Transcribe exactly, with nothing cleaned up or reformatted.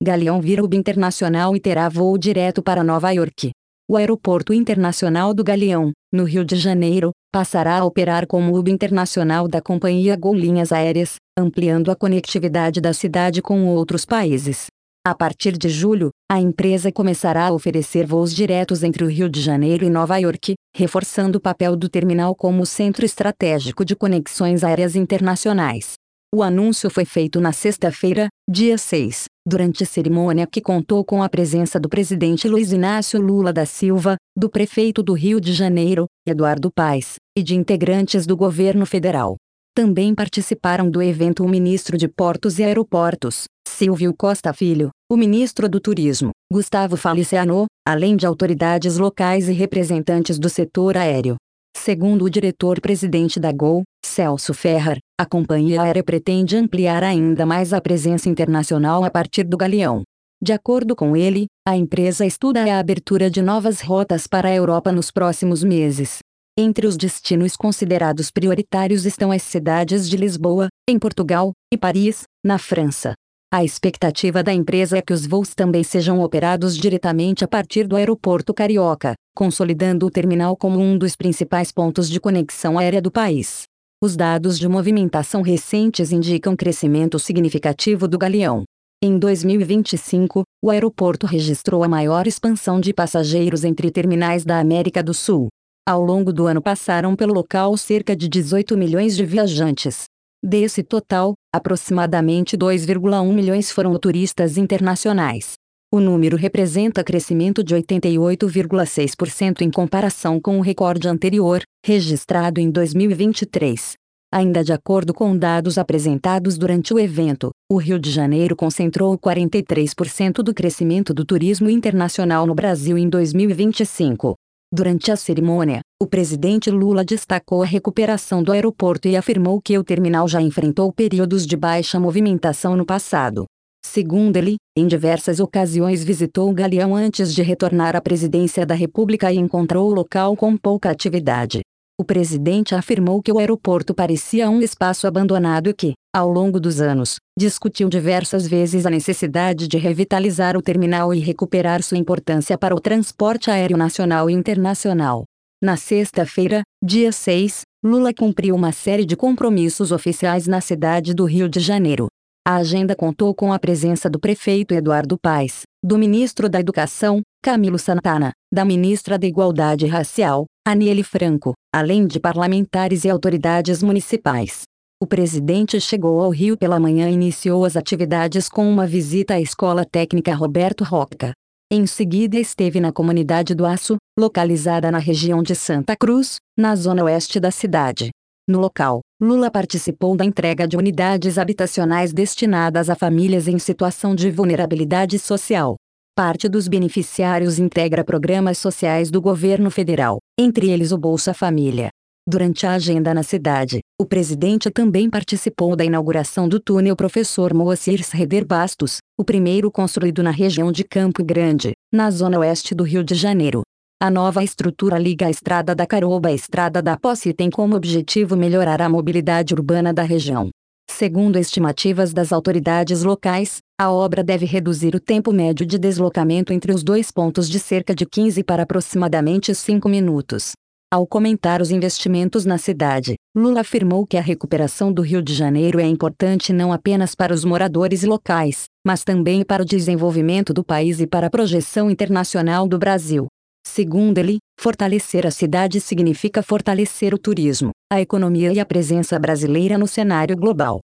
Galeão vira hub internacional e terá voo direto para Nova York. O Aeroporto Internacional do Galeão, no Rio de Janeiro, passará a operar como hub internacional da companhia Gol Linhas Aéreas, ampliando a conectividade da cidade com outros países. A partir de julho, a empresa começará a oferecer voos diretos entre o Rio de Janeiro e Nova York, reforçando o papel do terminal como centro estratégico de conexões aéreas internacionais. O anúncio foi feito na sexta-feira, dia seis, durante cerimônia que contou com a presença do presidente Luiz Inácio Lula da Silva, do prefeito do Rio de Janeiro, Eduardo Paes, e de integrantes do governo federal. Também participaram do evento o ministro de Portos e Aeroportos, Silvio Costa Filho, o ministro do Turismo, Gustavo Feliciano, além de autoridades locais e representantes do setor aéreo. Segundo o diretor-presidente da Gol, Celso Ferrer, a companhia aérea pretende ampliar ainda mais a presença internacional a partir do Galeão. De acordo com ele, a empresa estuda a abertura de novas rotas para a Europa nos próximos meses. Entre os destinos considerados prioritários estão as cidades de Lisboa, em Portugal, e Paris, na França. A expectativa da empresa é que os voos também sejam operados diretamente a partir do aeroporto carioca, consolidando o terminal como um dos principais pontos de conexão aérea do país. Os dados de movimentação recentes indicam crescimento significativo do Galeão. Em dois mil e vinte e cinco, o aeroporto registrou a maior expansão de passageiros entre terminais da América do Sul. Ao longo do ano passaram pelo local cerca de dezoito milhões de viajantes. Desse total, aproximadamente dois vírgula um milhões foram turistas internacionais. O número representa crescimento de oitenta e oito vírgula seis por cento em comparação com o recorde anterior, registrado em dois mil e vinte e três. Ainda de acordo com dados apresentados durante o evento, o Rio de Janeiro concentrou quarenta e três por cento do crescimento do turismo internacional no Brasil em dois mil e vinte e cinco. Durante a cerimônia, o presidente Lula destacou a recuperação do aeroporto e afirmou que o terminal já enfrentou períodos de baixa movimentação no passado. Segundo ele, em diversas ocasiões visitou o Galeão antes de retornar à presidência da República e encontrou o local com pouca atividade. O presidente afirmou que o aeroporto parecia um espaço abandonado e que, ao longo dos anos, discutiu diversas vezes a necessidade de revitalizar o terminal e recuperar sua importância para o transporte aéreo nacional e internacional. Na sexta-feira, dia seis, Lula cumpriu uma série de compromissos oficiais na cidade do Rio de Janeiro. A agenda contou com a presença do prefeito Eduardo Paes, do ministro da Educação, Camilo Santana, da ministra da Igualdade Racial, Aniele Franco, além de parlamentares e autoridades municipais. O presidente chegou ao Rio pela manhã e iniciou as atividades com uma visita à Escola Técnica Roberto Roca. Em seguida esteve na comunidade do Aço, localizada na região de Santa Cruz, na zona oeste da cidade. No local, Lula participou da entrega de unidades habitacionais destinadas a famílias em situação de vulnerabilidade social. Parte dos beneficiários integra programas sociais do governo federal, entre eles o Bolsa Família. Durante a agenda na cidade, o presidente também participou da inauguração do túnel Professor Moacir Sreder Bastos, o primeiro construído na região de Campo Grande, na zona oeste do Rio de Janeiro. A nova estrutura liga a Estrada da Caroba à Estrada da Posse e tem como objetivo melhorar a mobilidade urbana da região. Segundo estimativas das autoridades locais, a obra deve reduzir o tempo médio de deslocamento entre os dois pontos de cerca de quinze para aproximadamente cinco minutos. Ao comentar os investimentos na cidade, Lula afirmou que a recuperação do Rio de Janeiro é importante não apenas para os moradores locais, mas também para o desenvolvimento do país e para a projeção internacional do Brasil. Segundo ele, fortalecer a cidade significa fortalecer o turismo, a economia e a presença brasileira no cenário global.